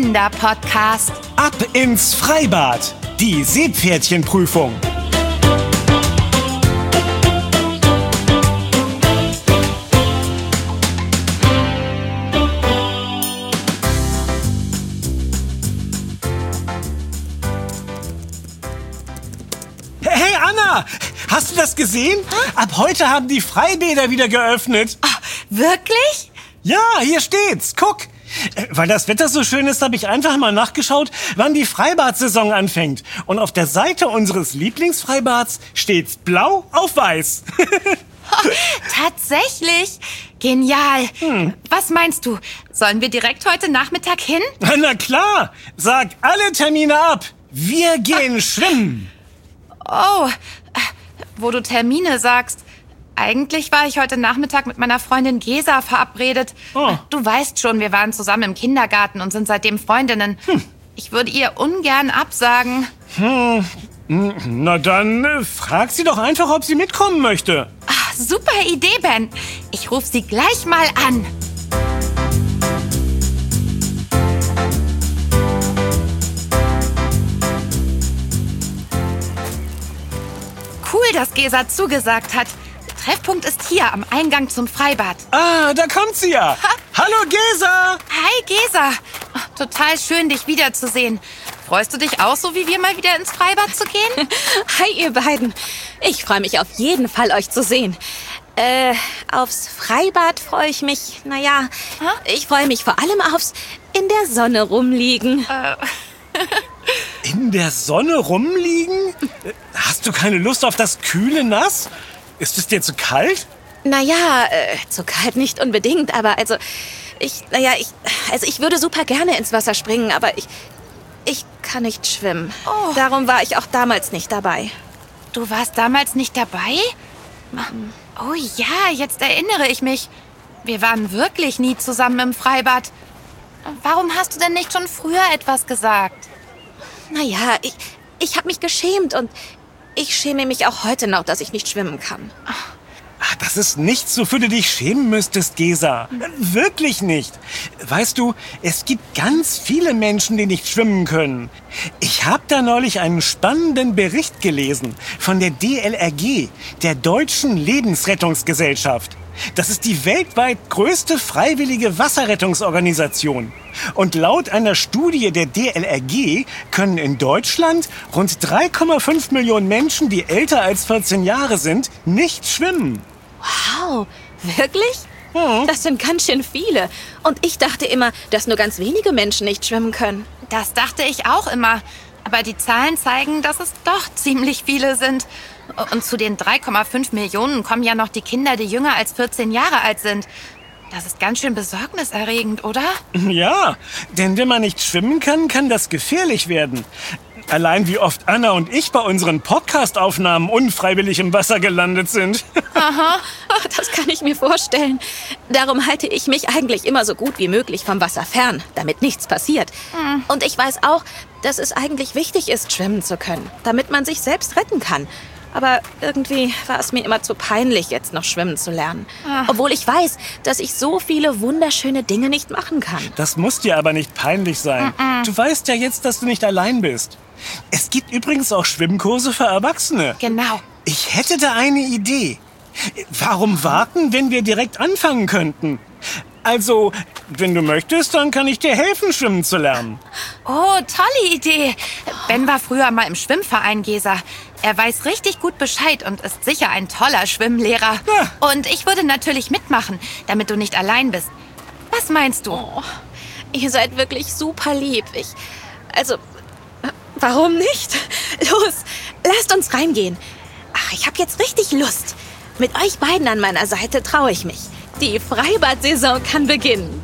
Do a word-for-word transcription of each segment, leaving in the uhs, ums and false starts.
Kinderpodcast. Ab ins Freibad, die Seepferdchenprüfung. Hey Anna, hast du das gesehen? Ab heute haben die Freibäder wieder geöffnet. Oh, wirklich? Ja, hier steht's. Guck. Weil das Wetter so schön ist, habe ich einfach mal nachgeschaut, wann die Freibad-Saison anfängt. Und auf der Seite unseres Lieblingsfreibads steht's blau auf weiß. Oh, tatsächlich? Genial. Hm. Was meinst du? Sollen wir direkt heute Nachmittag hin? Na klar. Sag alle Termine ab. Wir gehen schwimmen. Oh, wo du Termine sagst. Eigentlich war ich heute Nachmittag mit meiner Freundin Gesa verabredet. Oh. Du weißt schon, wir waren zusammen im Kindergarten und sind seitdem Freundinnen. Hm. Ich würde ihr ungern absagen. Hm. Na dann äh, frag sie doch einfach, ob sie mitkommen möchte. Ach, super Idee, Ben. Ich rufe sie gleich mal an. Cool, dass Gesa zugesagt hat. Treffpunkt ist hier am Eingang zum Freibad. Ah, da kommt sie ja. Ha. Hallo Gesa. Hi Gesa. Oh, total schön, dich wiederzusehen. Freust du dich auch so, wie wir mal wieder ins Freibad zu gehen? Hi ihr beiden. Ich freue mich auf jeden Fall, euch zu sehen. Äh, aufs Freibad freue ich mich, naja, huh? ich freue mich vor allem aufs in der Sonne rumliegen. Äh. In der Sonne rumliegen? Hast du keine Lust auf das kühle Nass? Ist es dir zu kalt? Naja, äh, zu kalt nicht unbedingt, aber also, ich, naja, ich, also ich würde super gerne ins Wasser springen, aber ich, ich kann nicht schwimmen. Oh. Darum war ich auch damals nicht dabei. Du warst damals nicht dabei? Oh ja, jetzt erinnere ich mich. Wir waren wirklich nie zusammen im Freibad. Warum hast du denn nicht schon früher etwas gesagt? Naja, ich, ich habe mich geschämt und ich schäme mich auch heute noch, dass ich nicht schwimmen kann. Ach, das ist nichts, wofür du dich schämen müsstest, Gesa. Wirklich nicht. Weißt du, es gibt ganz viele Menschen, die nicht schwimmen können. Ich habe da neulich einen spannenden Bericht gelesen von der D L R G, der Deutschen Lebensrettungsgesellschaft. Das ist die weltweit größte freiwillige Wasserrettungsorganisation. Und laut einer Studie der D L R G können in Deutschland rund drei Komma fünf Millionen Menschen, die älter als vierzehn Jahre sind, nicht schwimmen. Wow, wirklich? Hm. Das sind ganz schön viele. Und ich dachte immer, dass nur ganz wenige Menschen nicht schwimmen können. Das dachte ich auch immer. Aber die Zahlen zeigen, dass es doch ziemlich viele sind. Und zu den drei Komma fünf Millionen kommen ja noch die Kinder, die jünger als vierzehn Jahre alt sind. Das ist ganz schön besorgniserregend, oder? Ja, denn wenn man nicht schwimmen kann, kann das gefährlich werden. Allein wie oft Anna und ich bei unseren Podcast-Aufnahmen unfreiwillig im Wasser gelandet sind. Aha, das kann ich mir vorstellen. Darum halte ich mich eigentlich immer so gut wie möglich vom Wasser fern, damit nichts passiert. Hm. Und ich weiß auch, dass es eigentlich wichtig ist, schwimmen zu können, damit man sich selbst retten kann. Aber irgendwie war es mir immer zu peinlich, jetzt noch schwimmen zu lernen. Ach. Obwohl ich weiß, dass ich so viele wunderschöne Dinge nicht machen kann. Das muss dir aber nicht peinlich sein. Mm-mm. Du weißt ja jetzt, dass du nicht allein bist. Es gibt übrigens auch Schwimmkurse für Erwachsene. Genau. Ich hätte da eine Idee. Warum warten, wenn wir direkt anfangen könnten? Also, wenn du möchtest, dann kann ich dir helfen, schwimmen zu lernen. Oh, tolle Idee. Ben war früher mal im Schwimmverein, Gesa. Er weiß richtig gut Bescheid und ist sicher ein toller Schwimmlehrer. Ja. Und ich würde natürlich mitmachen, damit du nicht allein bist. Was meinst du? Oh, ihr seid wirklich super lieb. Ich, also, warum nicht? Los, lasst uns reingehen. Ach, ich habe jetzt richtig Lust. Mit euch beiden an meiner Seite traue ich mich. Die Freibad-Saison kann beginnen.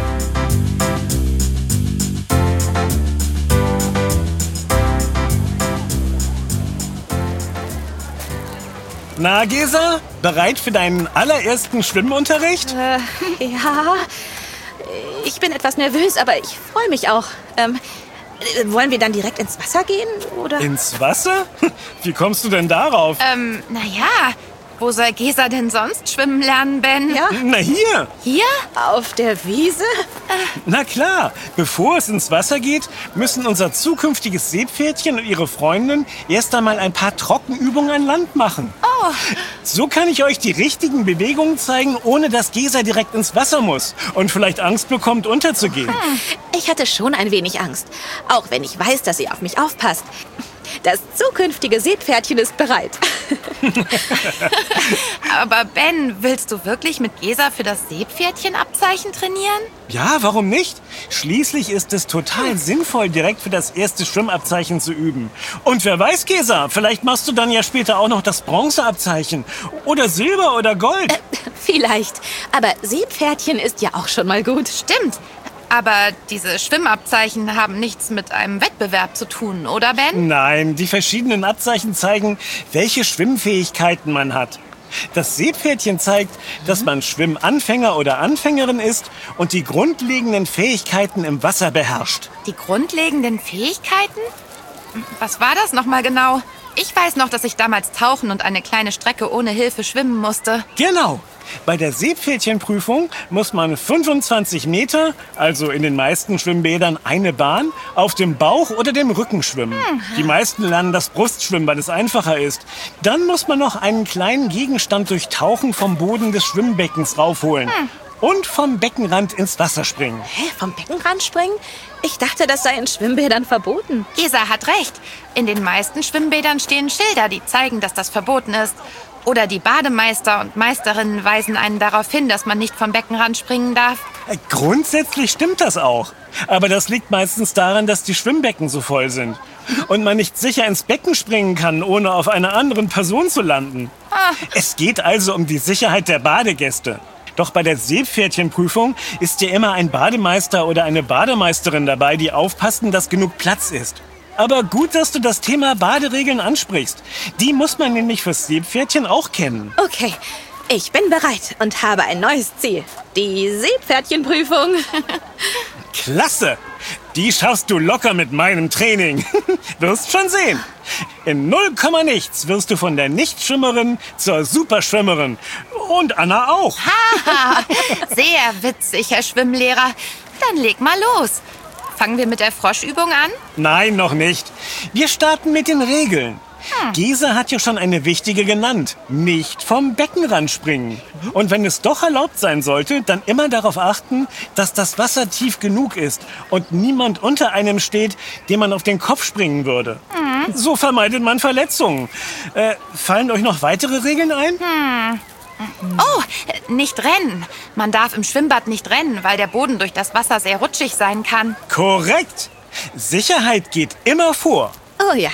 Na, Gesa, bereit für deinen allerersten Schwimmunterricht? Äh, ja, ich bin etwas nervös, aber ich freue mich auch. Ähm, wollen wir dann direkt ins Wasser gehen, oder? Ins Wasser? Wie kommst du denn darauf? Ähm, naja, Wo soll Gesa denn sonst schwimmen lernen, Ben? Ja? Na hier. Hier? Auf der Wiese? Na klar, bevor es ins Wasser geht, müssen unser zukünftiges Seepferdchen und ihre Freundin erst einmal ein paar Trockenübungen an Land machen. Oh. So kann ich euch die richtigen Bewegungen zeigen, ohne dass Gesa direkt ins Wasser muss und vielleicht Angst bekommt, unterzugehen. Hm. Ich hatte schon ein wenig Angst, auch wenn ich weiß, dass sie auf mich aufpasst. Das zukünftige Seepferdchen ist bereit. Aber Ben, willst du wirklich mit Gesa für das Seepferdchenabzeichen trainieren? Ja, warum nicht? Schließlich ist es total sinnvoll, direkt für das erste Schwimmabzeichen zu üben. Und wer weiß, Gesa, vielleicht machst du dann ja später auch noch das Bronzeabzeichen. Oder Silber oder Gold. Äh, vielleicht. Aber Seepferdchen ist ja auch schon mal gut. Stimmt. Aber diese Schwimmabzeichen haben nichts mit einem Wettbewerb zu tun, oder Ben? Nein, die verschiedenen Abzeichen zeigen, welche Schwimmfähigkeiten man hat. Das Seepferdchen zeigt, dass man Schwimmanfänger oder Anfängerin ist und die grundlegenden Fähigkeiten im Wasser beherrscht. Die grundlegenden Fähigkeiten? Was war das nochmal genau? Ich weiß noch, dass ich damals tauchen und eine kleine Strecke ohne Hilfe schwimmen musste. Genau. Bei der Seepferdchenprüfung muss man fünfundzwanzig Meter, also in den meisten Schwimmbädern eine Bahn, auf dem Bauch oder dem Rücken schwimmen. Hm. Die meisten lernen das Brustschwimmen, weil es einfacher ist. Dann muss man noch einen kleinen Gegenstand durch Tauchen vom Boden des Schwimmbeckens raufholen. Hm. Und vom Beckenrand ins Wasser springen. Hä, vom Beckenrand springen? Ich dachte, das sei in Schwimmbädern verboten. Gesa hat recht. In den meisten Schwimmbädern stehen Schilder, die zeigen, dass das verboten ist. Oder die Bademeister und Meisterinnen weisen einen darauf hin, dass man nicht vom Beckenrand springen darf. Grundsätzlich stimmt das auch. Aber das liegt meistens daran, dass die Schwimmbecken so voll sind. Und man nicht sicher ins Becken springen kann, ohne auf einer anderen Person zu landen. Ah. Es geht also um die Sicherheit der Badegäste. Doch bei der Seepferdchenprüfung ist ja immer ein Bademeister oder eine Bademeisterin dabei, die aufpassen, dass genug Platz ist. Aber gut, dass du das Thema Baderegeln ansprichst. Die muss man nämlich fürs Seepferdchen auch kennen. Okay, ich bin bereit und habe ein neues Ziel. Die Seepferdchenprüfung. Klasse! Die schaffst du locker mit meinem Training. Wirst schon sehen. In null Komma nichts wirst du von der Nichtschwimmerin zur Superschwimmerin. Und Anna auch. Haha, sehr witzig, Herr Schwimmlehrer. Dann leg mal los. Fangen wir mit der Froschübung an? Nein, noch nicht. Wir starten mit den Regeln. Hm. Gesa hat ja schon eine wichtige genannt. Nicht vom Beckenrand springen. Und wenn es doch erlaubt sein sollte, dann immer darauf achten, dass das Wasser tief genug ist und niemand unter einem steht, dem man auf den Kopf springen würde. Hm. So vermeidet man Verletzungen. Äh, fallen euch noch weitere Regeln ein? Hm. Oh, nicht rennen. Man darf im Schwimmbad nicht rennen, weil der Boden durch das Wasser sehr rutschig sein kann. Korrekt. Sicherheit geht immer vor. Oh ja.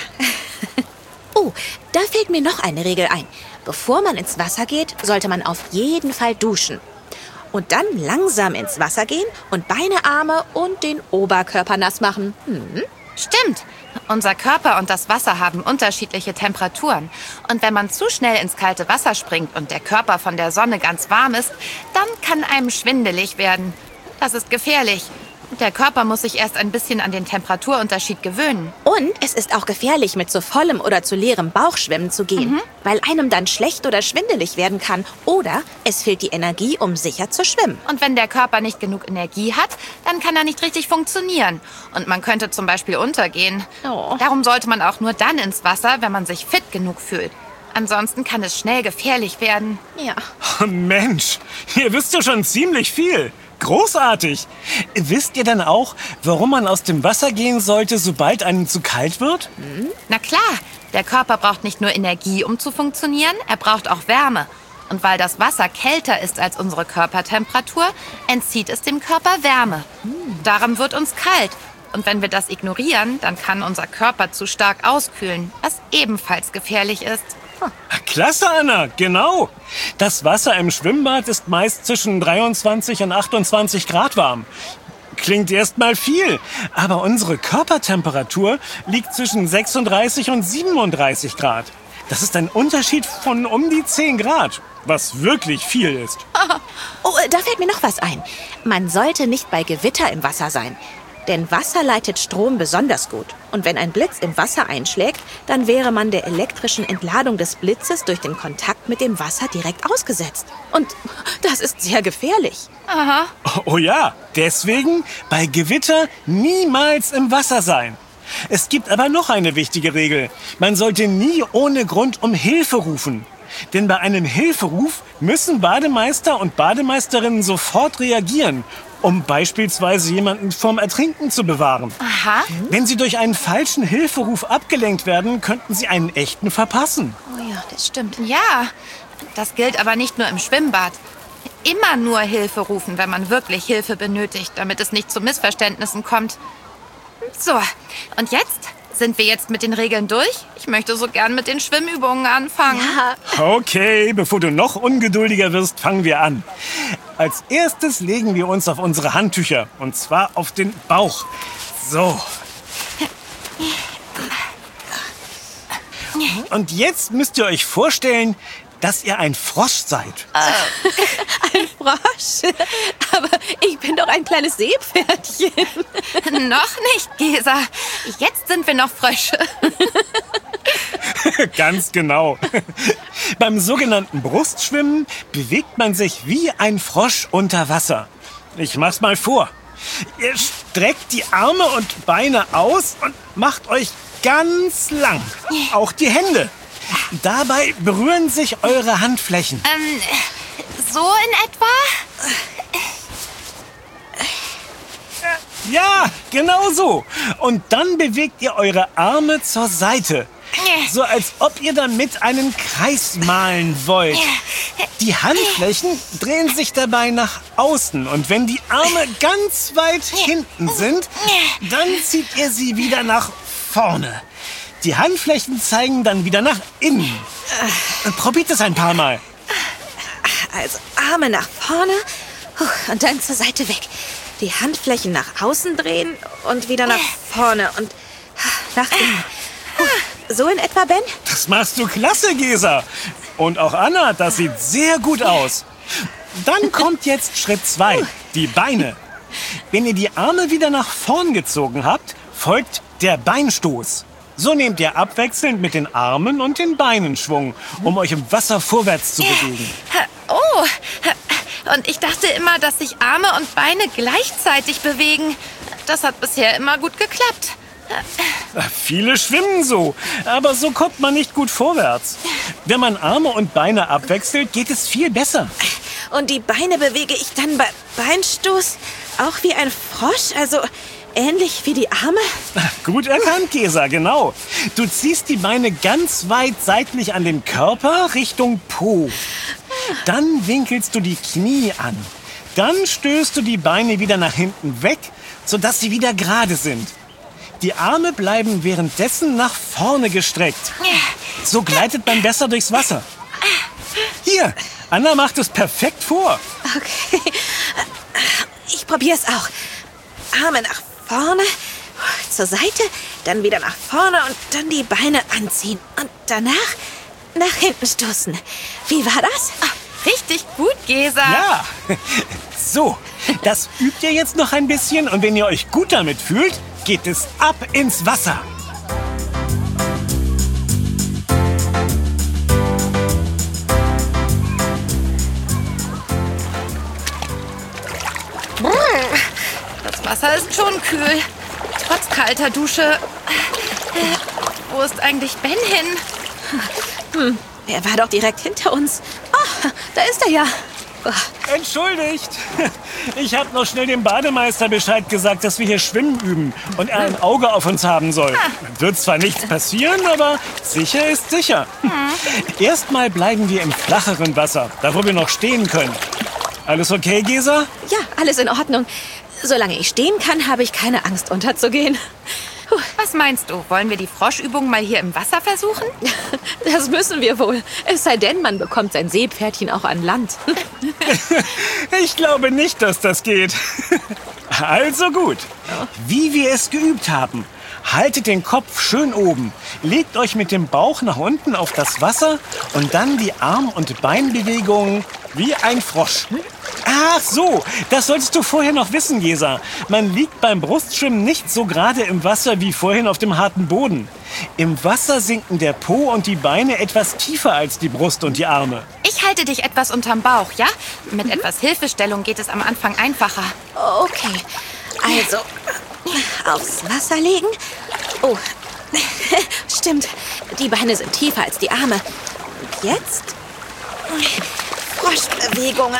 Oh, da fällt mir noch eine Regel ein. Bevor man ins Wasser geht, sollte man auf jeden Fall duschen. Und dann langsam ins Wasser gehen und Beine, Arme und den Oberkörper nass machen. Hm? Stimmt. Unser Körper und das Wasser haben unterschiedliche Temperaturen. Und wenn man zu schnell ins kalte Wasser springt und der Körper von der Sonne ganz warm ist, dann kann einem schwindelig werden. Das ist gefährlich. Der Körper muss sich erst ein bisschen an den Temperaturunterschied gewöhnen. Und es ist auch gefährlich, mit zu vollem oder zu leerem Bauch schwimmen zu gehen, mhm. weil einem dann schlecht oder schwindelig werden kann. Oder es fehlt die Energie, um sicher zu schwimmen. Und wenn der Körper nicht genug Energie hat, dann kann er nicht richtig funktionieren. Und man könnte zum Beispiel untergehen. Oh. Darum sollte man auch nur dann ins Wasser, wenn man sich fit genug fühlt. Ansonsten kann es schnell gefährlich werden. Ja. Oh, Mensch, ihr wisst ja schon ziemlich viel. Großartig! Wisst ihr denn auch, warum man aus dem Wasser gehen sollte, sobald einem zu kalt wird? Hm? Na klar, der Körper braucht nicht nur Energie, um zu funktionieren, er braucht auch Wärme. Und weil das Wasser kälter ist als unsere Körpertemperatur, entzieht es dem Körper Wärme. Hm. Darum wird uns kalt. Und wenn wir das ignorieren, dann kann unser Körper zu stark auskühlen, was ebenfalls gefährlich ist. Klasse, Anna, genau. Das Wasser im Schwimmbad ist meist zwischen dreiundzwanzig und achtundzwanzig Grad warm. Klingt erstmal viel, aber unsere Körpertemperatur liegt zwischen sechsunddreißig und siebenunddreißig Grad. Das ist ein Unterschied von um die zehn Grad, was wirklich viel ist. Oh, da fällt mir noch was ein. Man sollte nicht bei Gewitter im Wasser sein. Denn Wasser leitet Strom besonders gut. Und wenn ein Blitz im Wasser einschlägt, dann wäre man der elektrischen Entladung des Blitzes durch den Kontakt mit dem Wasser direkt ausgesetzt. Und das ist sehr gefährlich. Aha. Oh ja, deswegen bei Gewitter niemals im Wasser sein. Es gibt aber noch eine wichtige Regel. Man sollte nie ohne Grund um Hilfe rufen. Denn bei einem Hilferuf müssen Bademeister und Bademeisterinnen sofort reagieren, um beispielsweise jemanden vorm Ertrinken zu bewahren. Aha. Wenn Sie durch einen falschen Hilferuf abgelenkt werden, könnten Sie einen echten verpassen. Oh ja, das stimmt. Ja, das gilt aber nicht nur im Schwimmbad. Immer nur Hilfe rufen, wenn man wirklich Hilfe benötigt, damit es nicht zu Missverständnissen kommt. So, und jetzt? Sind wir jetzt mit den Regeln durch? Ich möchte so gern mit den Schwimmübungen anfangen. Ja. Okay, bevor du noch ungeduldiger wirst, fangen wir an. Als erstes legen wir uns auf unsere Handtücher. Und zwar auf den Bauch. So. Und jetzt müsst ihr euch vorstellen, dass ihr ein Frosch seid. Ein Frosch? Aber ich bin doch ein kleines Seepferdchen. Noch nicht, Gesa. Jetzt sind wir noch Frösche. Ganz genau. Beim sogenannten Brustschwimmen bewegt man sich wie ein Frosch unter Wasser. Ich mach's mal vor. Ihr streckt die Arme und Beine aus und macht euch ganz lang. Auch die Hände. Dabei berühren sich eure Handflächen. Ähm, so in etwa? Ja, genau so. Und dann bewegt ihr eure Arme zur Seite. So als ob ihr damit einen Kreis malen wollt. Die Handflächen drehen sich dabei nach außen. Und wenn die Arme ganz weit hinten sind, dann zieht ihr sie wieder nach vorne. Die Handflächen zeigen dann wieder nach innen. Probiert es ein paar Mal. Also Arme nach vorne und dann zur Seite weg. Die Handflächen nach außen drehen und wieder nach vorne und nach innen. So in etwa, Ben? Das machst du klasse, Gesa. Und auch Anna, das sieht sehr gut aus. Dann kommt jetzt Schritt zwei, die Beine. Wenn ihr die Arme wieder nach vorn gezogen habt, folgt der Beinstoß. So nehmt ihr abwechselnd mit den Armen und den Beinen Schwung, um euch im Wasser vorwärts zu bewegen. Oh, und ich dachte immer, dass sich Arme und Beine gleichzeitig bewegen. Das hat bisher immer gut geklappt. Viele schwimmen so, aber so kommt man nicht gut vorwärts. Wenn man Arme und Beine abwechselt, geht es viel besser. Und die Beine bewege ich dann bei Beinstoß auch wie ein Frosch, also ähnlich wie die Arme? Gut erkannt, Gesa, genau. Du ziehst die Beine ganz weit seitlich an den Körper Richtung Po. Dann winkelst du die Knie an. Dann stößt du die Beine wieder nach hinten weg, sodass sie wieder gerade sind. Die Arme bleiben währenddessen nach vorne gestreckt. So gleitet man besser durchs Wasser. Hier, Anna macht es perfekt vor. Okay, ich probiere es auch. Arme nach vorne, zur Seite, dann wieder nach vorne und dann die Beine anziehen. Und danach nach hinten stoßen. Wie war das? Richtig gut, Gesa. Ja, so, das übt ihr jetzt noch ein bisschen und wenn ihr euch gut damit fühlt, geht es ab ins Wasser. Das Wasser ist schon kühl. Trotz kalter Dusche. Äh, wo ist eigentlich Ben hin? Hm, er war doch direkt hinter uns. Oh, da ist er ja. Entschuldigt. Ich habe noch schnell dem Bademeister Bescheid gesagt, dass wir hier schwimmen üben und er ein Auge auf uns haben soll. Wird zwar nichts passieren, aber sicher ist sicher. Erstmal bleiben wir im flacheren Wasser, da wo wir noch stehen können. Alles okay, Gesa? Ja, alles in Ordnung. Solange ich stehen kann, habe ich keine Angst, unterzugehen. Puh. Was meinst du? Wollen wir die Froschübung mal hier im Wasser versuchen? Das müssen wir wohl. Es sei denn, man bekommt sein Seepferdchen auch an Land. Ich glaube nicht, dass das geht. Also gut. Wie wir es geübt haben. Haltet den Kopf schön oben, legt euch mit dem Bauch nach unten auf das Wasser und dann die Arm- und Beinbewegungen wie ein Frosch. Ah, Ach so, das solltest du vorher noch wissen, Gesa. Man liegt beim Brustschwimmen nicht so gerade im Wasser wie vorhin auf dem harten Boden. Im Wasser sinken der Po und die Beine etwas tiefer als die Brust und die Arme. Ich halte dich etwas unterm Bauch, ja? Mit etwas Hilfestellung geht es am Anfang einfacher. Okay, also aufs Wasser legen. Oh, stimmt, die Beine sind tiefer als die Arme. Und jetzt Froschbewegungen.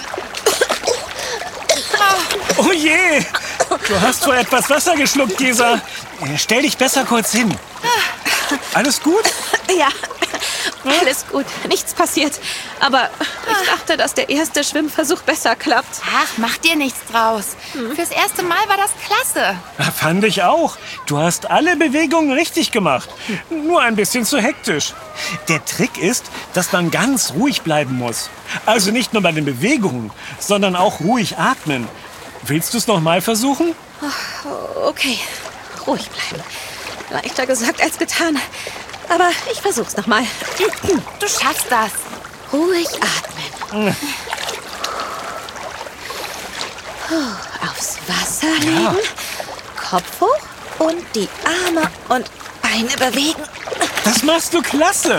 Oh je, du hast wohl etwas Wasser geschluckt, Gesa. Stell dich besser kurz hin. Alles gut? Ja, alles gut. Nichts passiert. Aber ich dachte, dass der erste Schwimmversuch besser klappt. Ach, mach dir nichts draus. Fürs erste Mal war das klasse. Fand ich auch. Du hast alle Bewegungen richtig gemacht. Nur ein bisschen zu hektisch. Der Trick ist, dass man ganz ruhig bleiben muss. Also nicht nur bei den Bewegungen, sondern auch ruhig atmen. Willst du es noch mal versuchen? Okay, ruhig bleiben. Leichter gesagt als getan. Aber ich versuch's noch mal. Du schaffst das. Ruhig atmen. Puh, aufs Wasser legen, Ja. Kopf hoch und die Arme und Beine bewegen. Das machst du klasse.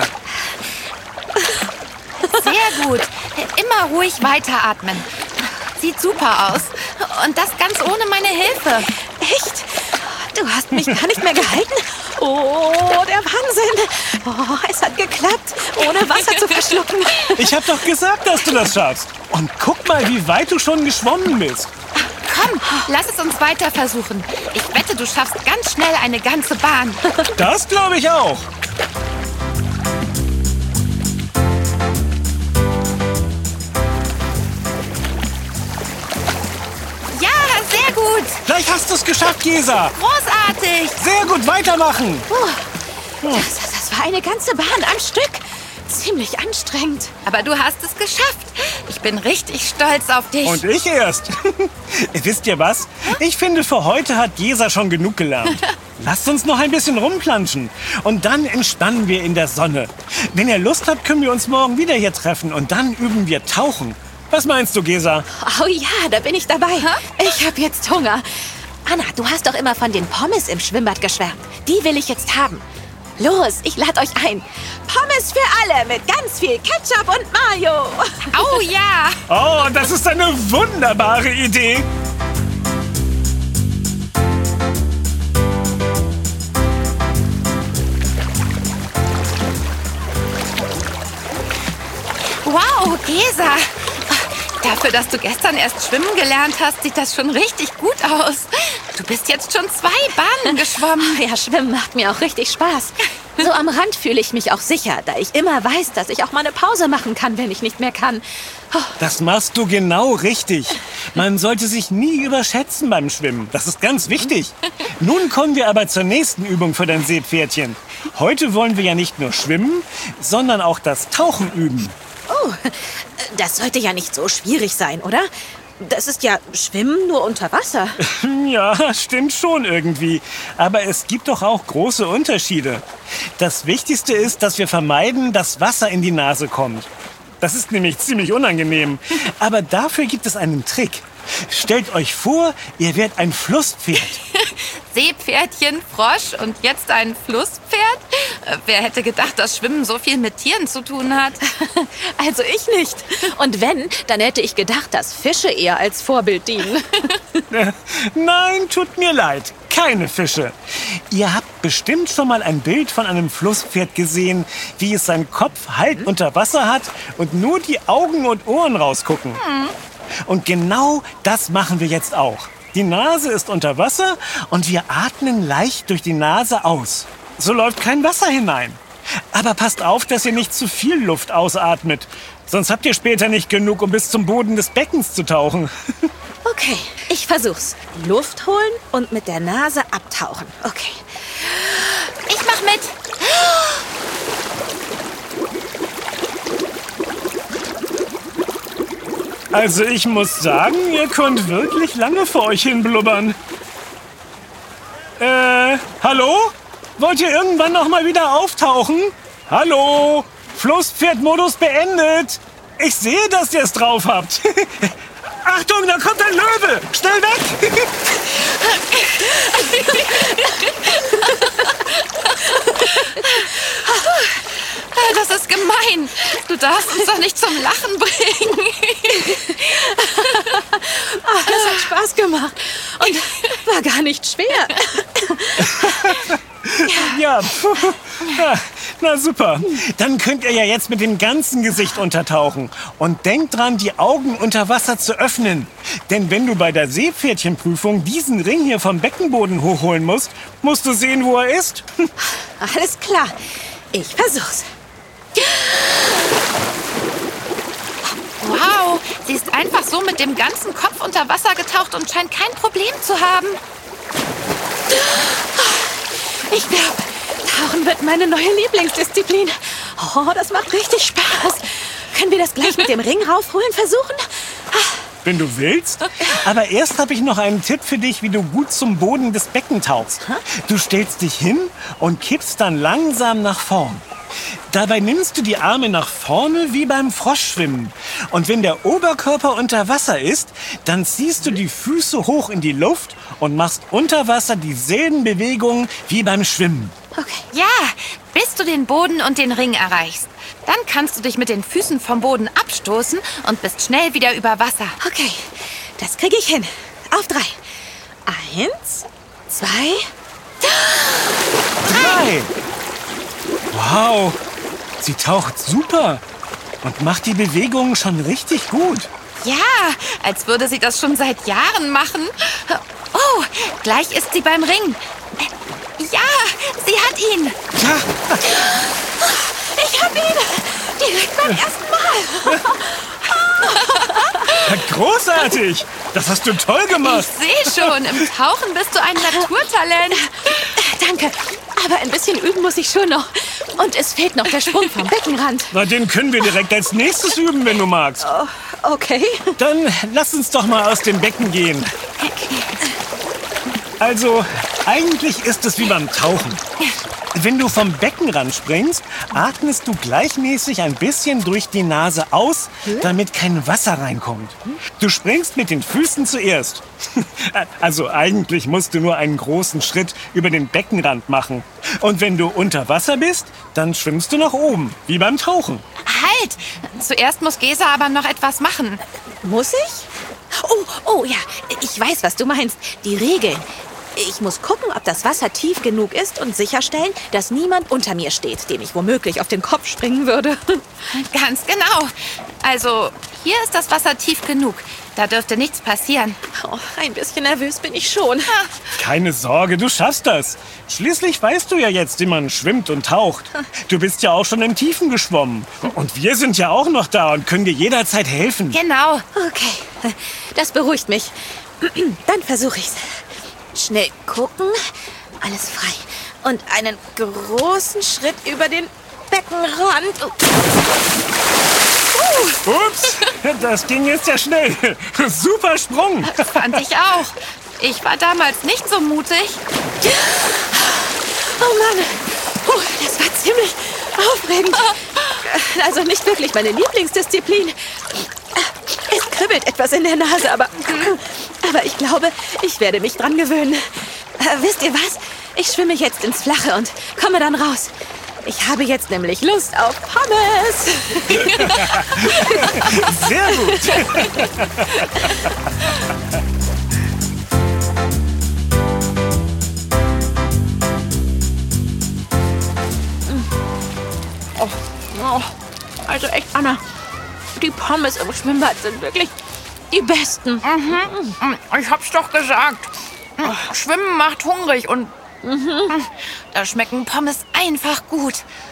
Sehr gut. Immer ruhig weiteratmen. Sieht super aus. Und das ganz ohne meine Hilfe. Echt? Du hast mich gar nicht mehr gehalten? Oh, der Wahnsinn. Oh, es hat geklappt, ohne Wasser zu verschlucken. Ich hab doch gesagt, dass du das schaffst. Und guck mal, wie weit du schon geschwommen bist. Komm, lass es uns weiter versuchen. Ich wette, du schaffst ganz schnell eine ganze Bahn. Das glaube ich auch. Ja, sehr gut. Gleich hast du es geschafft, Gesa. Großartig. Sehr gut, weitermachen. Das, das, das war eine ganze Bahn am Stück. Ziemlich anstrengend. Aber du hast es geschafft. Ich bin richtig stolz auf dich. Und ich erst. Wisst ihr was? Ich finde, für heute hat Gesa schon genug gelernt. Lasst uns noch ein bisschen rumplanschen. Und dann entspannen wir in der Sonne. Wenn ihr Lust habt, können wir uns morgen wieder hier treffen. Und dann üben wir Tauchen. Was meinst du, Gesa? Oh ja, da bin ich dabei. Ich habe jetzt Hunger. Anna, du hast doch immer von den Pommes im Schwimmbad geschwärmt. Die will ich jetzt haben. Los, ich lade euch ein. Pommes für alle mit ganz viel Ketchup und Mayo. Oh ja. Oh, das ist eine wunderbare Idee. Wow, Gesa. Dafür, dass du gestern erst schwimmen gelernt hast, sieht das schon richtig gut aus. Du bist jetzt schon zwei Bahnen geschwommen. Ja, Schwimmen macht mir auch richtig Spaß. So am Rand fühle ich mich auch sicher, da ich immer weiß, dass ich auch mal eine Pause machen kann, wenn ich nicht mehr kann. Oh, Das machst du genau richtig. Man sollte sich nie überschätzen beim Schwimmen. Das ist ganz wichtig. Nun kommen wir aber zur nächsten Übung für dein Seepferdchen. Heute wollen wir ja nicht nur schwimmen, sondern auch das Tauchen üben. oh, das sollte ja nicht so schwierig sein, oder? Das ist ja Schwimmen nur unter Wasser. Ja, stimmt schon irgendwie. Aber es gibt doch auch große Unterschiede. Das Wichtigste ist, dass wir vermeiden, dass Wasser in die Nase kommt. Das ist nämlich ziemlich unangenehm. Aber dafür gibt es einen Trick. Stellt euch vor, ihr werdet ein Flusspferd. Seepferdchen, Frosch und jetzt ein Flusspferd? Äh, Wer hätte gedacht, dass Schwimmen so viel mit Tieren zu tun hat? Also ich nicht. Und wenn, dann hätte ich gedacht, dass Fische eher als Vorbild dienen. Nein, tut mir leid. Keine Fische. Ihr habt bestimmt schon mal ein Bild von einem Flusspferd gesehen, wie es seinen Kopf halb unter Wasser hat und nur die Augen und Ohren rausgucken. Und genau das machen wir jetzt auch. Die Nase ist unter Wasser und wir atmen leicht durch die Nase aus. So läuft kein Wasser hinein. Aber passt auf, dass ihr nicht zu viel Luft ausatmet. Sonst habt ihr später nicht genug, um bis zum Boden des Beckens zu tauchen. Okay, ich versuch's. Luft holen und mit der Nase abtauchen. Okay. Ich mach mit. Also ich muss sagen, ihr könnt wirklich lange vor euch hin blubbern. Äh, hallo? Wollt ihr irgendwann noch mal wieder auftauchen? Hallo? Flusspferdmodus beendet. Ich sehe, dass ihr es drauf habt. Achtung, da kommt ein Löwe! Schnell weg! Das ist gemein. Du darfst uns doch nicht zum Lachen bringen. Oh, das hat Spaß gemacht und war gar nicht schwer. Ja, ja, na super. Dann könnt ihr ja jetzt mit dem ganzen Gesicht untertauchen. Und denkt dran, die Augen unter Wasser zu öffnen. Denn wenn du bei der Seepferdchenprüfung diesen Ring hier vom Beckenboden hochholen musst, musst du sehen, wo er ist. Alles klar, ich versuch's. Wow, sie ist einfach so mit dem ganzen Kopf unter Wasser getaucht und scheint kein Problem zu haben. Ich glaube, Tauchen wird meine neue Lieblingsdisziplin. Oh, das macht richtig Spaß. Können wir das gleich mit dem Ring raufholen versuchen? Wenn du willst. Aber erst habe ich noch einen Tipp für dich, wie du gut zum Boden des Beckens tauchst. Du stellst dich hin und kippst dann langsam nach vorn. Dabei nimmst du die Arme nach vorne wie beim Froschschwimmen. Und wenn der Oberkörper unter Wasser ist, dann ziehst du die Füße hoch in die Luft und machst unter Wasser dieselben Bewegungen wie beim Schwimmen. Okay. Ja, bis du den Boden und den Ring erreichst. Dann kannst du dich mit den Füßen vom Boden abstoßen und bist schnell wieder über Wasser. Okay, das kriege ich hin. Auf drei. Eins, zwei, Drei! Wow, sie taucht super und macht die Bewegungen schon richtig gut. Ja, als würde sie das schon seit Jahren machen. Oh, gleich ist sie beim Ring. Ja, sie hat ihn. Ja, ich hab ihn! Direkt beim ersten Mal! großartig! Das hast du toll Ich gemacht. sehe schon, im Tauchen bist du ein Naturtalent. Danke, aber ein bisschen üben muss ich schon noch. Und es fehlt noch der Sprung vom Beckenrand. Na, den können wir direkt als nächstes üben, wenn du magst. Oh, okay. Dann lass uns doch mal aus dem Becken gehen. Also, eigentlich ist es wie beim Tauchen. Wenn du vom Beckenrand springst, atmest du gleichmäßig ein bisschen durch die Nase aus, damit kein Wasser reinkommt. Du springst mit den Füßen zuerst. Also eigentlich musst du nur einen großen Schritt über den Beckenrand machen. Und wenn du unter Wasser bist, dann schwimmst du nach oben, wie beim Tauchen. Halt! Zuerst muss Gesa aber noch etwas machen. Muss ich? Oh, oh ja, ich weiß, was du meinst. Die Regeln. Ich muss gucken, ob das Wasser tief genug ist und sicherstellen, dass niemand unter mir steht, dem ich womöglich auf den Kopf springen würde. Ganz genau. Also, hier ist das Wasser tief genug. Da dürfte nichts passieren. Oh, ein bisschen nervös bin ich schon. Keine Sorge, du schaffst das. Schließlich weißt du ja jetzt, wie man schwimmt und taucht. Du bist ja auch schon im Tiefen geschwommen. Und wir sind ja auch noch da und können dir jederzeit helfen. Genau. Okay, das beruhigt mich. Dann versuche ich's. Schnell gucken. Alles frei. Und einen großen Schritt über den Beckenrand. Uh. Ups, das ging jetzt ja schnell. Super Sprung. Fand ich auch. Ich war damals nicht so mutig. Oh Mann, Puh, das war ziemlich aufregend. Also nicht wirklich meine Lieblingsdisziplin. Es kribbelt etwas in der Nase, aber, aber ich glaube, ich werde mich dran gewöhnen. Äh, wisst ihr was? Ich schwimme jetzt ins Flache und komme dann raus. Ich habe jetzt nämlich Lust auf Pommes. Sehr gut. Oh, oh, also echt, Anna, die Pommes im Schwimmbad sind wirklich die besten. Mhm. Ich hab's doch gesagt. Schwimmen macht hungrig und da schmecken Pommes einfach gut.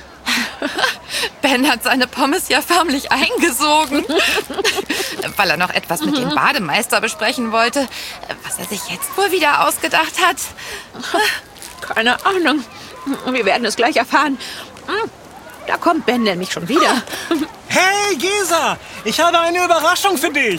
Ben hat seine Pommes ja förmlich eingesogen, weil er noch etwas mit dem Bademeister besprechen wollte, was er sich jetzt wohl wieder ausgedacht hat. Keine Ahnung. Wir werden es gleich erfahren. Da kommt Ben nämlich schon wieder. Hey, Gesa, ich habe eine Überraschung für dich.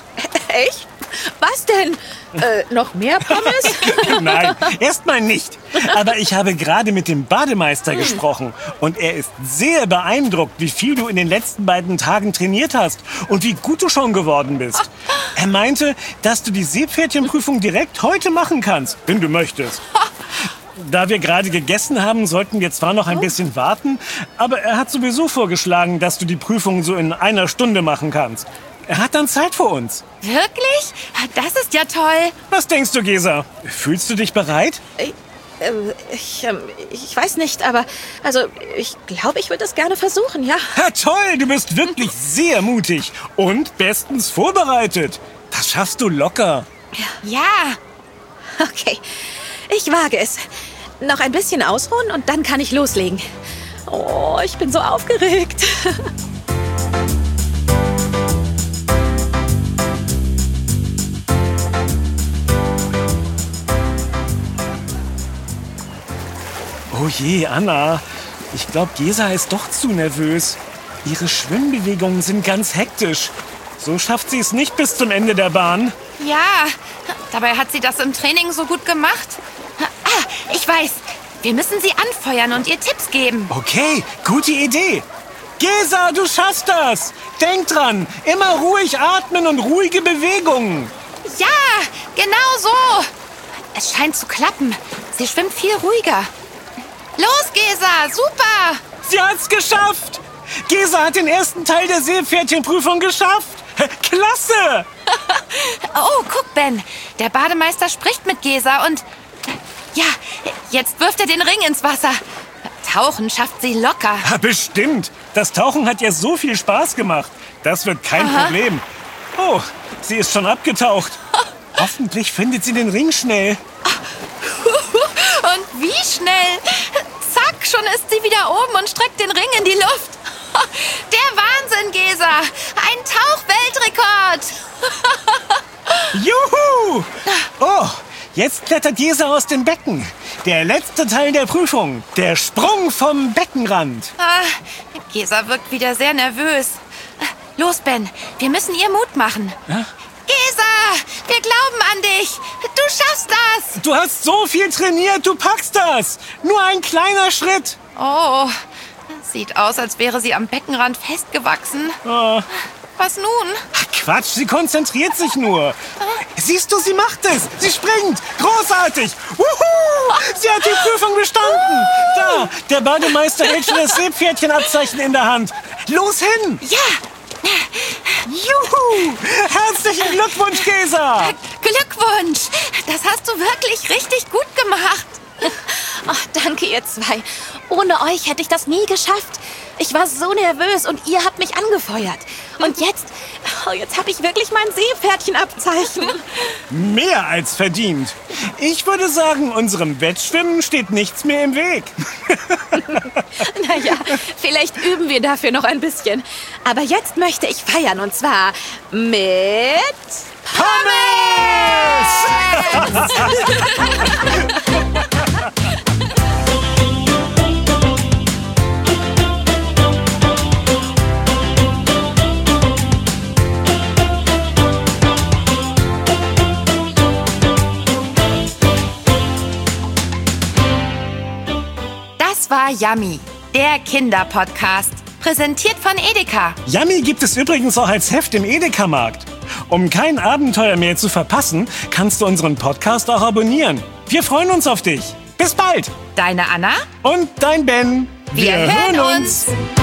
Echt? Was denn? Äh, noch mehr Pommes? Nein, erstmal nicht. Aber ich habe gerade mit dem Bademeister gesprochen und er ist sehr beeindruckt, wie viel du in den letzten beiden Tagen trainiert hast und wie gut du schon geworden bist. Er meinte, dass du die Seepferdchenprüfung direkt heute machen kannst, wenn du möchtest. Da wir gerade gegessen haben, sollten wir zwar noch ein bisschen warten, aber er hat sowieso vorgeschlagen, dass du die Prüfung so in einer Stunde machen kannst. Er hat dann Zeit für uns. Wirklich? Das ist ja toll. Was denkst du, Gesa? Fühlst du dich bereit? Ich, äh, ich, äh, ich weiß nicht, aber also ich glaube, ich würde es gerne versuchen, ja. Ja, toll, du bist wirklich sehr mutig und bestens vorbereitet. Das schaffst du locker. Ja. Okay, ich wage es. Noch ein bisschen ausruhen und dann kann ich loslegen. Oh, ich bin so aufgeregt. Oh je, Anna. Ich glaube, Gesa ist doch zu nervös. Ihre Schwimmbewegungen sind ganz hektisch. So schafft sie es nicht bis zum Ende der Bahn. Ja, dabei hat sie das im Training so gut gemacht. Ah, ich weiß. Wir müssen sie anfeuern und ihr Tipps geben. Okay, gute Idee. Gesa, du schaffst das. Denk dran, immer ruhig atmen und ruhige Bewegungen. Ja, genau so. Es scheint zu klappen. Sie schwimmt viel ruhiger. Los, Gesa, super! Sie hat's geschafft! Gesa hat den ersten Teil der Seepferdchenprüfung geschafft! Klasse! Oh, guck, Ben. Der Bademeister spricht mit Gesa und... Ja, jetzt wirft er den Ring ins Wasser. Tauchen schafft sie locker. Ja, bestimmt. Das Tauchen hat ihr so viel Spaß gemacht. Das wird kein Aha. Problem. Oh, sie ist schon abgetaucht. Hoffentlich findet sie den Ring schnell. Und wie schnell? Zack, schon ist sie wieder oben und streckt den Ring in die Luft. Der Wahnsinn, Gesa! Ein Tauchweltrekord! Juhu! Oh, jetzt klettert Gesa aus dem Becken. Der letzte Teil der Prüfung. Der Sprung vom Beckenrand. Ah, Gesa wirkt wieder sehr nervös. Los, Ben, wir müssen ihr Mut machen. Ja? Gesa, wir glauben an dich. Du schaffst das. Du hast so viel trainiert, du packst das. Nur ein kleiner Schritt. Oh, sieht aus, als wäre sie am Beckenrand festgewachsen. Oh. Was nun? Ach, Quatsch, sie konzentriert sich nur. Siehst du, sie macht es. Sie springt. Großartig. Wuhu! Sie hat die Prüfung bestanden. Da, der Bademeister hält schon das Seepferdchenabzeichen in der Hand. Los hin. Ja. Juhu! Herzlichen Glückwunsch, Gesa! Glückwunsch! Das hast du wirklich richtig gut gemacht. Oh, danke, ihr zwei. Ohne euch hätte ich das nie geschafft. Ich war so nervös und ihr habt mich angefeuert. Und jetzt, oh, jetzt habe ich wirklich mein Seepferdchenabzeichen. Mehr als verdient. Ich würde sagen, unserem Wettschwimmen steht nichts mehr im Weg. Naja, vielleicht üben wir dafür noch ein bisschen. Aber jetzt möchte ich feiern und zwar mit... Pommes! Das war Yummy, der Kinderpodcast. Präsentiert von Edeka. Yummy gibt es übrigens auch als Heft im Edeka-Markt. Um kein Abenteuer mehr zu verpassen, kannst du unseren Podcast auch abonnieren. Wir freuen uns auf dich. Bis bald. Deine Anna und dein Ben. Wir, Wir hören uns. uns.